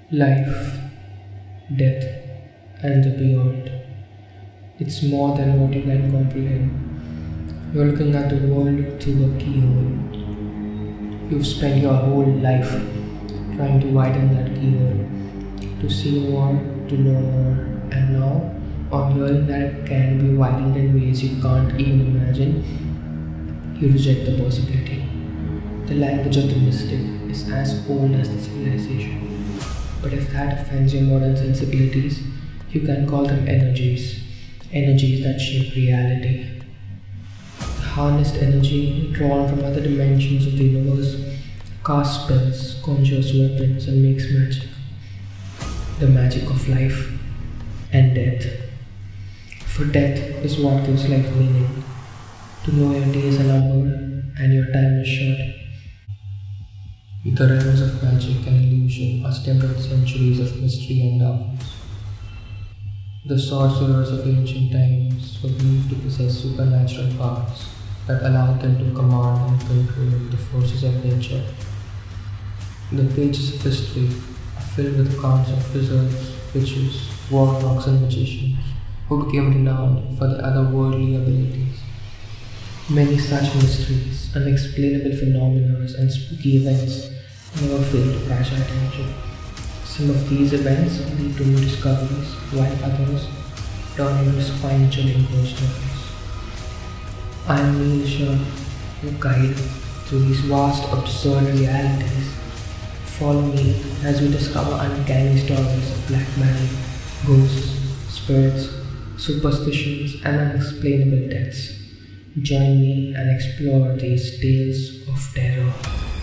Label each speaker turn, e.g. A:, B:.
A: Life, death, and the beyond. It's more than what you can comprehend. You're looking at the world through a keyhole. You've spent your whole life trying to widen that keyhole, to see more, to know more, and now, on hearing that it can be widened in ways you can't even imagine, you reject the possibility. The language of the mystic is as old as the civilization. But if that offends your modern sensibilities, you can call them energies. Energies that shape reality. The harnessed energy, drawn from other dimensions of the universe, casts spells, conjures weapons, and makes magic. The magic of life and death. For death is what gives life meaning. To know your days are numbered and your time is short. The realms of magic and illusion are steeped in centuries of mystery and darkness. The sorcerers of ancient times were believed to possess supernatural powers that allowed them to command and control the forces of nature. The pages of history are filled with accounts of wizards, witches, warlocks, and magicians who became renowned for their otherworldly abilities. Many such mysteries, unexplainable phenomena, and spooky events never fail to catch our attention. Some of these events lead to new discoveries, while others turn into spine-chilling ghost stories. I am Neil Shah, your guide through these vast, absurd realities. Follow me as we discover uncanny stories of black magic, ghosts, spirits, superstitions, and unexplainable deaths. Join me and explore these tales of terror.